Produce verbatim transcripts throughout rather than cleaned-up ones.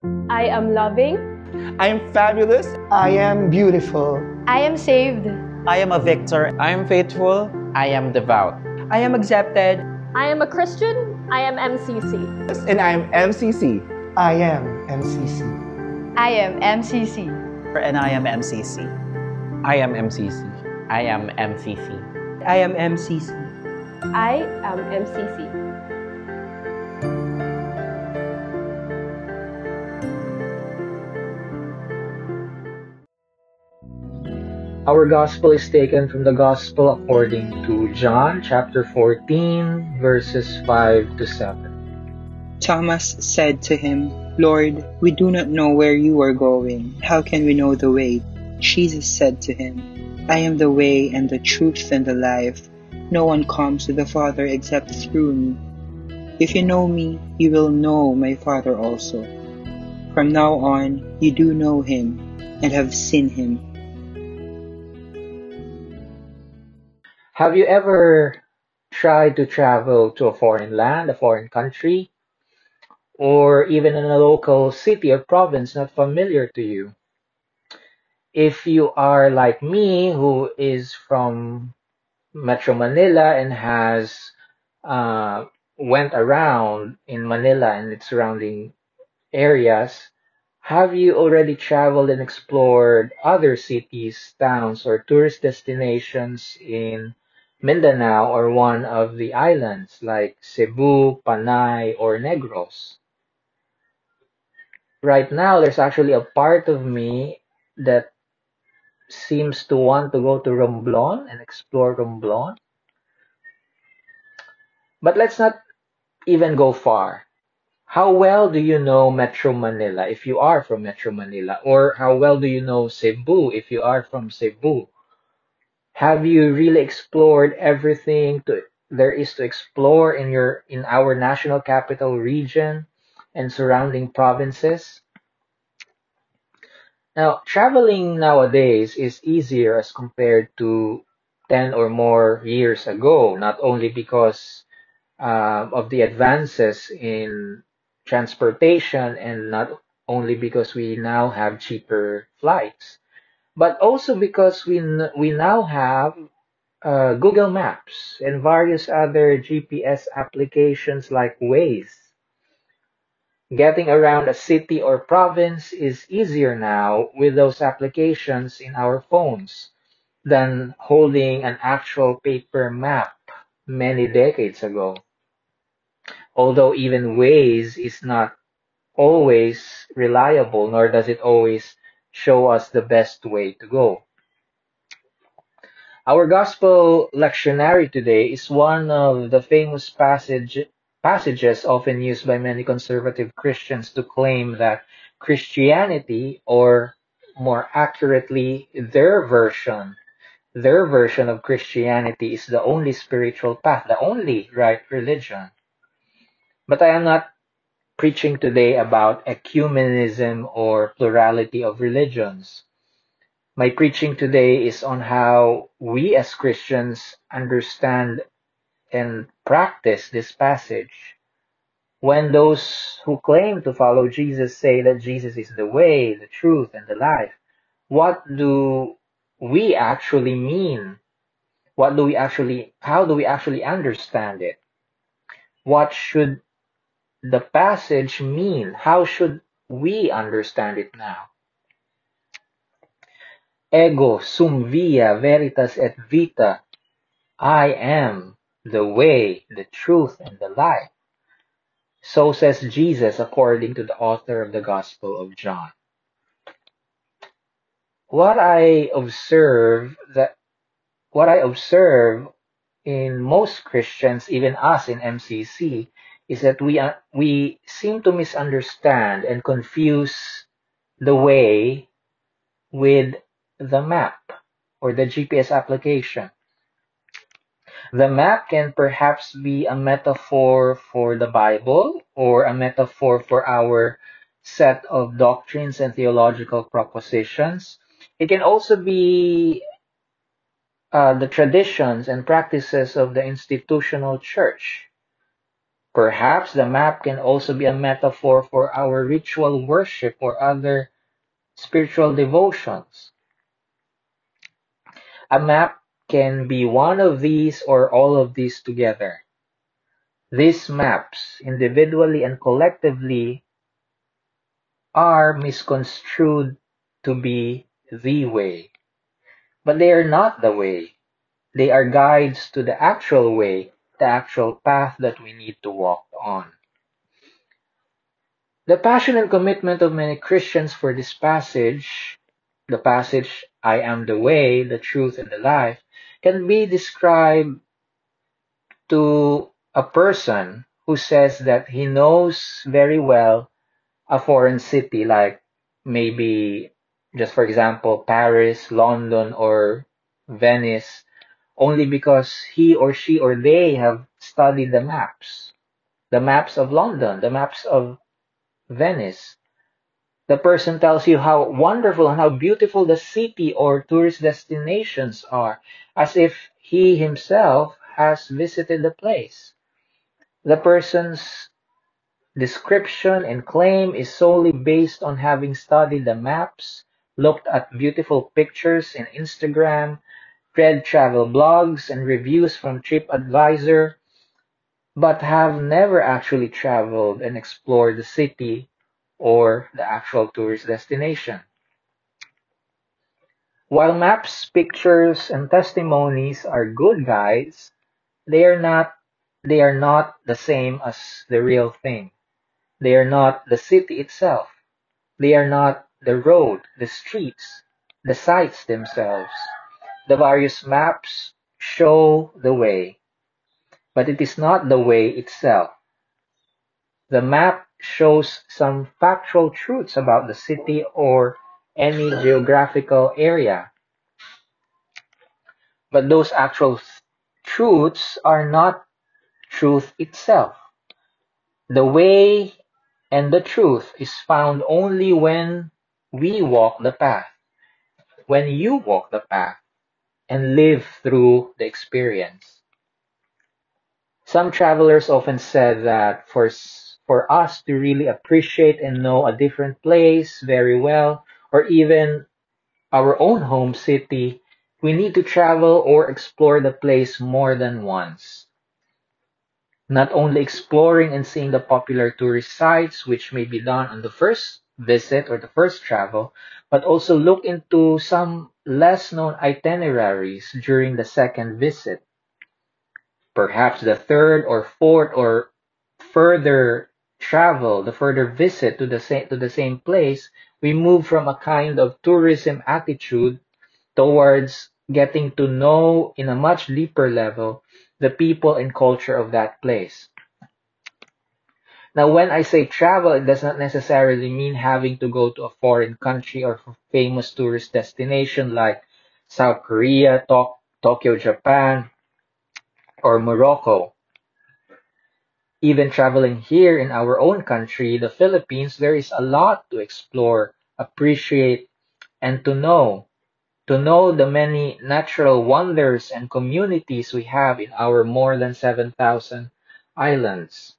I am loving. I am fabulous. I am beautiful. I am saved. I am a victor. I am faithful. I am devout. I am accepted. I am a Christian. I am M C C. And I am M C C. I am M C C. I am M C C. And I am M C C. I am M C C. I am M C C. I am M C C. I am M C C. Our gospel is taken from the gospel according to John chapter fourteen, verses five to seven. Thomas said to him, Lord, we do not know where you are going. How can we know the way? Jesus said to him, I am the way and the truth and the life. No one comes to the Father except through me. If you know me, you will know my Father also. From now on, you do know him and have seen him. Have you ever tried to travel to a foreign land, a foreign country, or even in a local city or province not familiar to you? If you are like me, who is from Metro Manila and has uh, went around in Manila and its surrounding areas, have you already traveled and explored other cities, towns, or tourist destinations in Mindanao or one of the islands like Cebu, Panay, or Negros? Right now, there's actually a part of me that seems to want to go to Romblon and explore Romblon. But let's not even go far. How well do you know Metro Manila if you are from Metro Manila? Or how well do you know Cebu if you are from Cebu? Have you really explored everything to, there is to explore in your in our national capital region and surrounding provinces? Now, traveling nowadays is easier as compared to ten or more years ago, not only because uh, of the advances in transportation and not only because we now have cheaper flights, but also because we, n- we now have uh, Google Maps and various other G P S applications like Waze. Getting around a city or province is easier now with those applications in our phones than holding an actual paper map many decades ago. Although even Waze is not always reliable, nor does it always show us the best way to go. Our gospel lectionary today is one of the famous passage, passages often used by many conservative Christians to claim that Christianity, or more accurately, their version, their version of Christianity is the only spiritual path, the only right religion. But I am not preaching today about ecumenism or plurality of religions. My preaching today is on how we as Christians understand and practice this passage. When those who claim to follow Jesus say that Jesus is the way, the truth, and the life, what do we actually mean? What do we actually, how do we actually understand it? What should the passage mean? How should we understand it now? Ego sum via veritas et vita. I am the way, the truth, and the life. So says Jesus according to the author of the Gospel of John. What I observe that what I observe in most Christians, even us in M C C, is that we uh, we seem to misunderstand and confuse the way with the map or the G P S application. The map can perhaps be a metaphor for the Bible or a metaphor for our set of doctrines and theological propositions. It can also be uh, the traditions and practices of the institutional church. Perhaps the map can also be a metaphor for our ritual worship or other spiritual devotions. A map can be one of these or all of these together. These maps, individually and collectively, are misconstrued to be the way. But they are not the way. They are guides to the actual way, the actual path that we need to walk on. The passion and commitment of many Christians for this passage, the passage, I am the way, the truth, and the life, can be described to a person who says that he knows very well a foreign city, like maybe, just for example, Paris, London, or Venice, only because he or she or they have studied the maps. The maps of London, the maps of Venice. The person tells you how wonderful and how beautiful the city or tourist destinations are, as if he himself has visited the place. The person's description and claim is solely based on having studied the maps, looked at beautiful pictures in Instagram, read travel blogs and reviews from TripAdvisor, but have never actually traveled and explored the city or the actual tourist destination. While maps, pictures, and testimonies are good guides, they are not they are not the same as the real thing. They are not the city itself. They are not the road, the streets, the sites themselves. The various maps show the way, but it is not the way itself. The map shows some factual truths about the city or any geographical area, but those actual th- truths are not truth itself. The way and the truth is found only when we walk the path, when you walk the path and live through the experience. Some travelers often said that for, s- for us to really appreciate and know a different place very well, or even our own home city, we need to travel or explore the place more than once. Not only exploring and seeing the popular tourist sites, which may be done on the first visit or the first travel, but also look into some less known itineraries during the second visit. Perhaps the third or fourth or further travel, the further visit to the same to the same place, we move from a kind of tourism attitude towards getting to know in a much deeper level the people and culture of that place. Now, when I say travel, it does not necessarily mean having to go to a foreign country or famous tourist destination like South Korea, Tok- Tokyo, Japan, or Morocco. Even traveling here in our own country, the Philippines, there is a lot to explore, appreciate, and to know. To know the many natural wonders and communities we have in our more than seven thousand islands.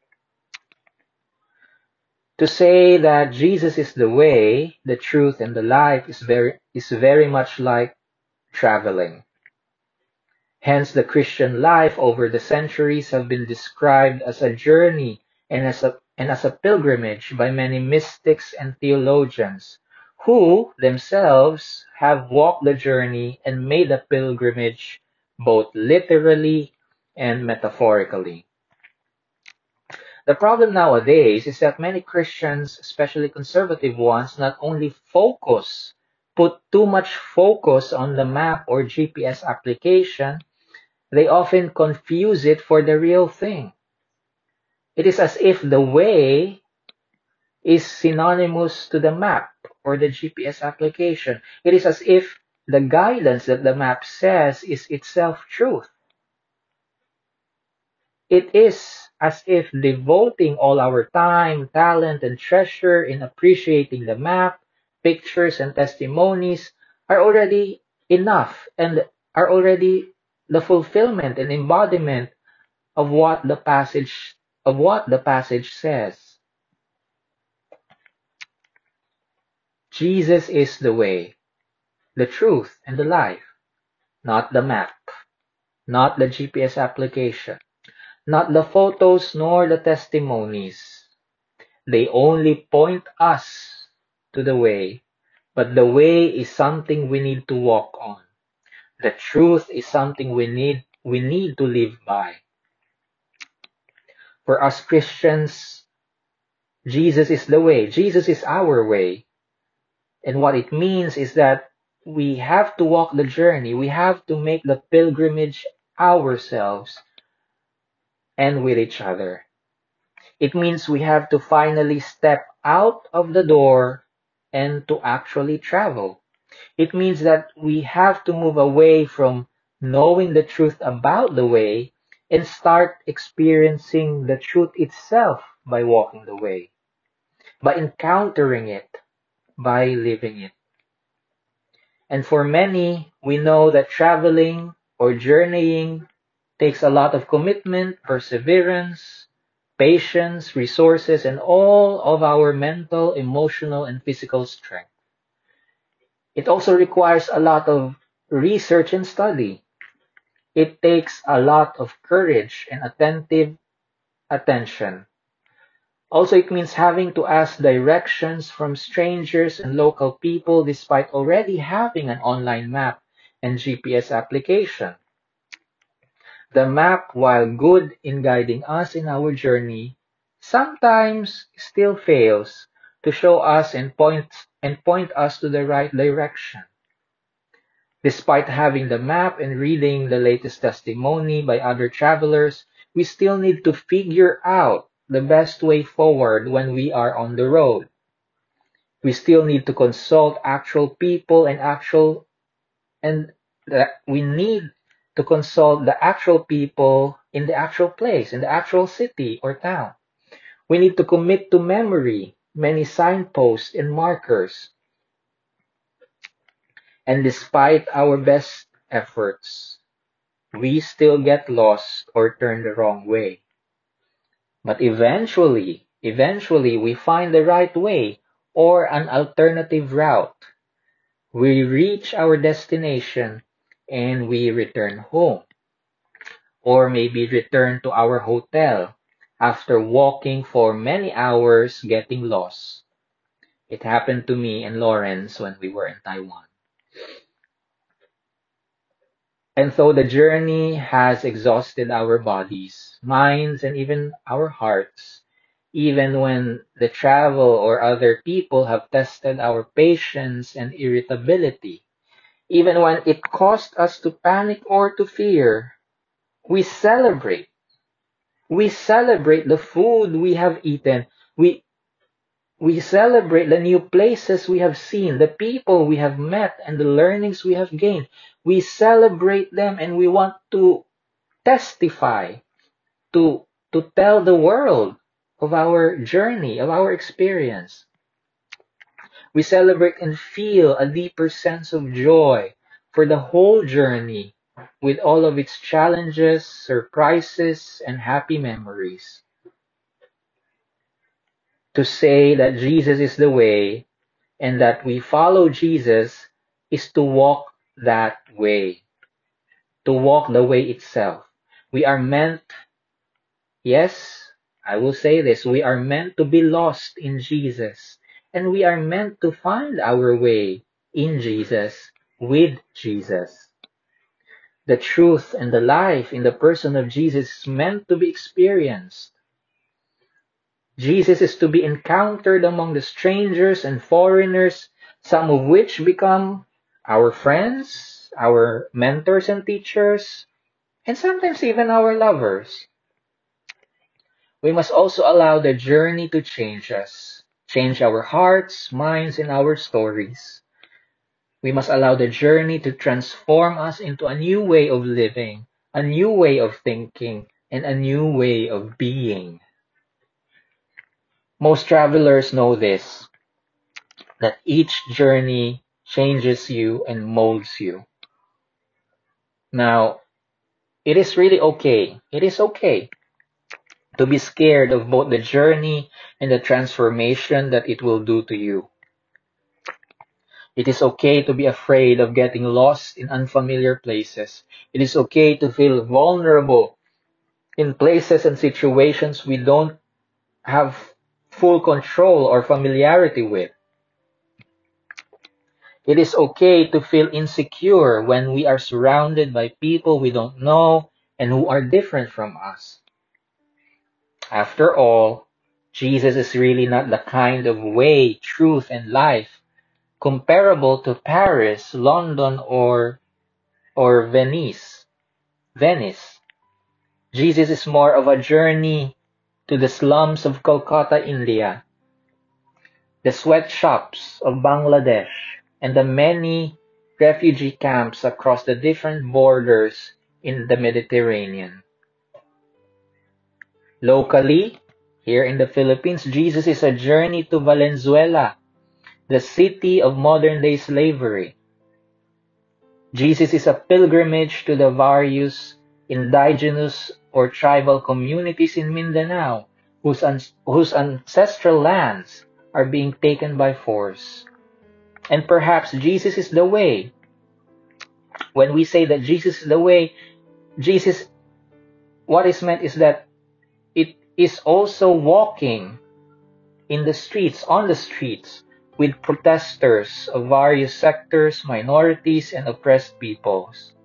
To say that Jesus is the way, the truth, and the life is very, is very much like traveling. Hence, the Christian life over the centuries have been described as a journey and as a, and as a pilgrimage by many mystics and theologians who themselves have walked the journey and made the pilgrimage both literally and metaphorically. The problem nowadays is that many Christians, especially conservative ones, not only focus, put too much focus on the map or G P S application, they often confuse it for the real thing. It is as if the way is synonymous to the map or the G P S application. It is as if the guidance that the map says is itself truth. It is as if devoting all our time, talent, and treasure in appreciating the map, pictures, and testimonies are already enough and are already the fulfillment and embodiment of what the passage of what the passage says. Jesus is the way, the truth, and the life, not the map, not the G P S application, not the photos nor the testimonies. They only point us to the way, but the way is something we need to walk on. The truth is something we need we need to live by. For us Christians, Jesus is the way. Jesus is our way. And what it means is that we have to walk the journey. We have to make the pilgrimage ourselves and with each other. It means we have to finally step out of the door and to actually travel. It means that we have to move away from knowing the truth about the way and start experiencing the truth itself by walking the way, by encountering it, by living it. And for many, we know that traveling or journeying takes a lot of commitment, perseverance, patience, resources, and all of our mental, emotional, and physical strength. It also requires a lot of research and study. It takes a lot of courage and attentive attention. Also, it means having to ask directions from strangers and local people despite already having an online map and G P S application. The map, while good in guiding us in our journey, sometimes still fails to show us and point, and point us to the right direction. Despite having the map and reading the latest testimony by other travelers, we still need to figure out the best way forward when we are on the road. We still need to consult actual people and actual and that we need to consult the actual people in the actual place, in the actual city or town. We need to commit to memory many signposts and markers. And despite our best efforts, we still get lost or turn the wrong way. But eventually, eventually we find the right way or an alternative route. We reach our destination and we return home. Or maybe return to our hotel after walking for many hours getting lost. It happened to me and Lawrence when we were in Taiwan. And so the journey has exhausted our bodies, minds, and even our hearts, even when the travel or other people have tested our patience and irritability, even when it caused us to panic or to fear, we celebrate. We celebrate the food we have eaten. We We celebrate the new places we have seen, the people we have met, and the learnings we have gained. We celebrate them and we want to testify, to, to tell the world of our journey, of our experience. We celebrate and feel a deeper sense of joy for the whole journey with all of its challenges, surprises, and happy memories. To say that Jesus is the way and that we follow Jesus is to walk that way, to walk the way itself. We are meant, yes, I will say this, we are meant to be lost in Jesus, and we are meant to find our way in Jesus, with Jesus. The truth and the life in the person of Jesus is meant to be experienced. Jesus is to be encountered among the strangers and foreigners, some of which become our friends, our mentors and teachers, and sometimes even our lovers. We must also allow the journey to change us, change our hearts, minds, and our stories. We must allow the journey to transform us into a new way of living, a new way of thinking, and a new way of being. Most travelers know this, that each journey changes you and molds you. Now, it is really okay. It is okay to be scared of both the journey and the transformation that it will do to you. It is okay to be afraid of getting lost in unfamiliar places. It is okay to feel vulnerable in places and situations we don't have full control or familiarity with. It is okay to feel insecure when we are surrounded by people we don't know and who are different from us. After all, Jesus is really not the kind of way, truth, and life comparable to Paris, London, or or Venice. Venice. Jesus is more of a journey to the slums of Kolkata, India, the sweatshops of Bangladesh, and the many refugee camps across the different borders in the Mediterranean. Locally, here in the Philippines, Jesus is a journey to Valenzuela, the city of modern-day slavery. Jesus is a pilgrimage to the various indigenous or tribal communities in Mindanao whose, whose ancestral lands are being taken by force. And perhaps Jesus is the way. When we say that Jesus is the way, Jesus, what is meant is that it is also walking in the streets, on the streets, with protesters of various sectors, minorities, and oppressed peoples.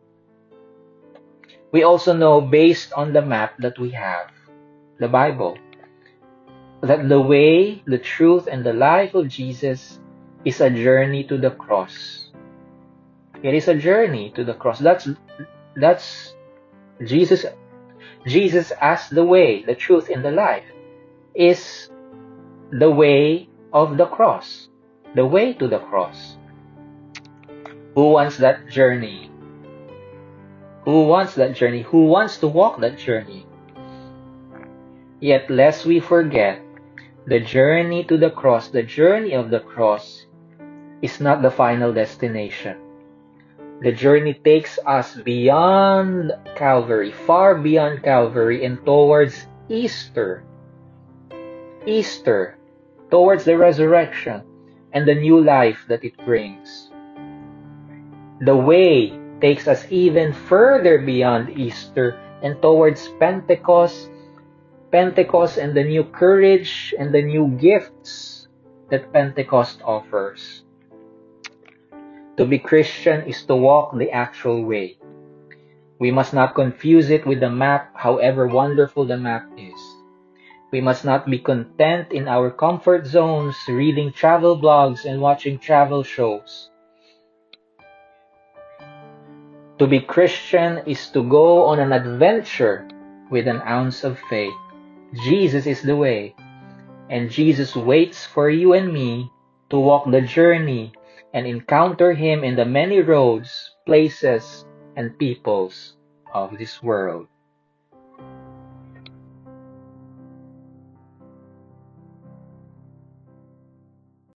We also know, based on the map that we have, the Bible, that the way, the truth, and the life of Jesus is a journey to the cross. It is a journey to the cross. That's that's Jesus. Jesus as the way, the truth, and the life is the way of the cross, the way to the cross. Who wants that journey? Who wants that journey? Who wants to walk that journey? Yet lest we forget, the journey to the cross, the journey of the cross, is not the final destination. The journey takes us beyond Calvary, far beyond Calvary, and towards Easter. Easter, towards the resurrection and the new life that it brings. The way takes us even further beyond Easter and towards Pentecost, Pentecost and the new courage and the new gifts that Pentecost offers. To be Christian is to walk the actual way. We must not confuse it with the map, however wonderful the map is. We must not be content in our comfort zones, reading travel blogs and watching travel shows. To be Christian is to go on an adventure with an ounce of faith. Jesus is the way, and Jesus waits for you and me to walk the journey and encounter Him in the many roads, places, and peoples of this world.